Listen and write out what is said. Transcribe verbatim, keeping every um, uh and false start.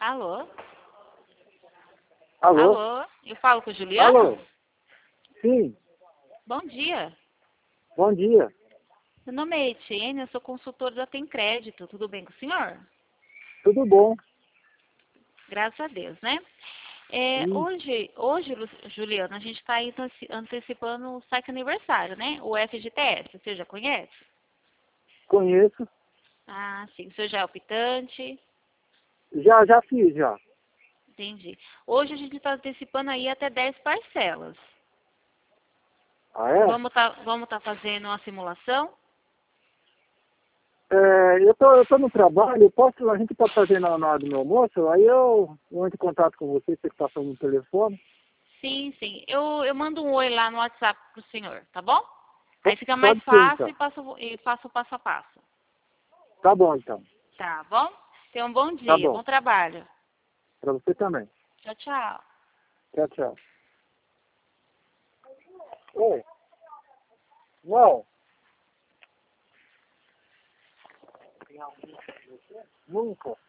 Alô? Alô? Alô? Eu falo com o Juliano? Alô? Sim, Bom dia. bom dia. Meu nome é Etienne, eu sou consultor da Tem Crédito. Tudo bem com o senhor? Tudo bom? Graças a Deus, né? É, Sim, hoje, hoje, Lu- Juliano, a gente está antecipando o saque aniversário, né? O F G T S, você já conhece? conheço. Ah, sim. O senhor já é optante? Já, já fiz, já. Entendi. Hoje a gente está antecipando aí até dez parcelas. Ah, é? Vamos tá, vamos tá fazendo uma simulação? É, eu tô, eu tô no trabalho, posso, a gente pode fazer na, na hora do meu almoço, aí eu, eu entro em contato com você, você que tá falando no telefone. Sim, sim. Eu, eu mando um oi lá no WhatsApp pro senhor, tá bom? Aí Po- fica mais Pode ser, fácil então. e passo, e faço o passo a passo. Tá bom, então. Tá bom? Tenha um bom Tá dia, bom. bom trabalho. Pra você também. Tchau, tchau. Tchau, tchau. Oi. Não. Nunca.